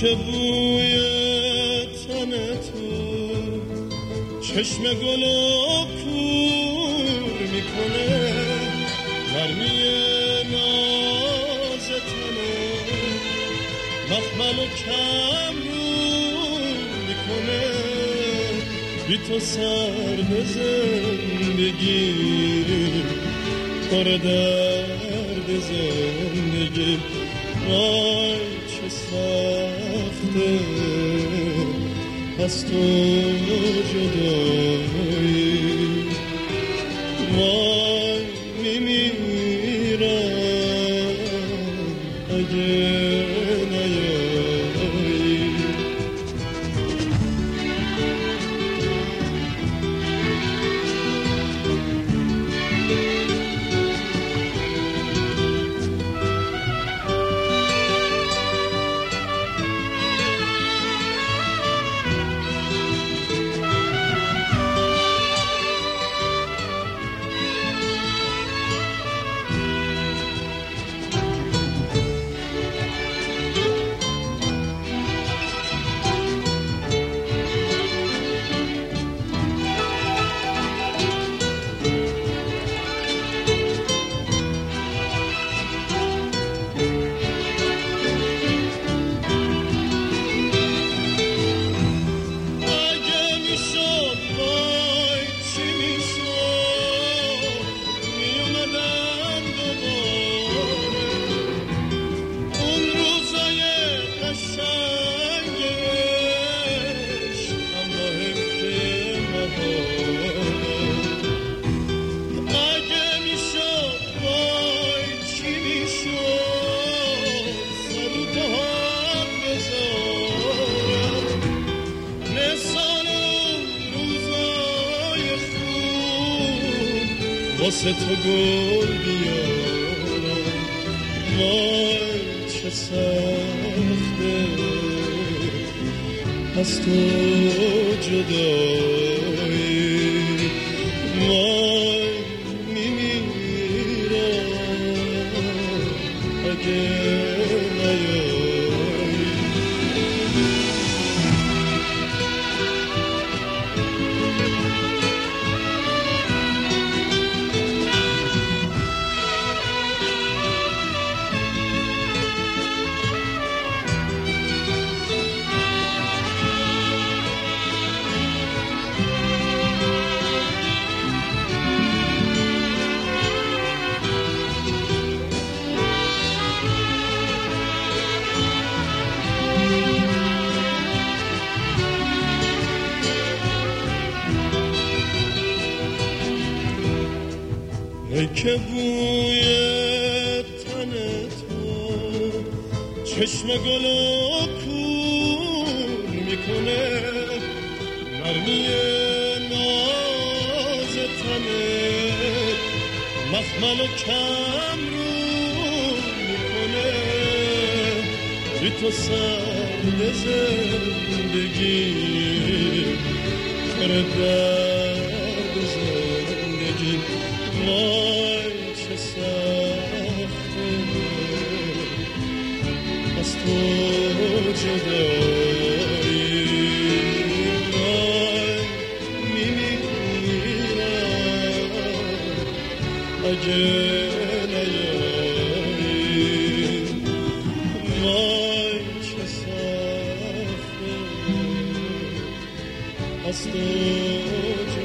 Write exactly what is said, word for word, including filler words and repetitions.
که بوی تن تو چشم گلو کور میکنه، گرمی ناز تنه مخمل و کم رو میکنه، بی تو سر به زندگی پر درد زندگی. وای چه سخته از تو جدایی، وای میمیرم اگه واسه تو گل بیارم. وای چه سخته از تو جدایی، وای میمیرم اگه ای که بوی تن تو چشم گلو کور میکنه، نرمی ناز تنه مخمل و کم رو میکنه، بی تو سر زندگی پر درد زندگی. وای چه سخته از تو جدایی، وای میمیرم اگه نیایی، وای چه سخته از تو جدایی.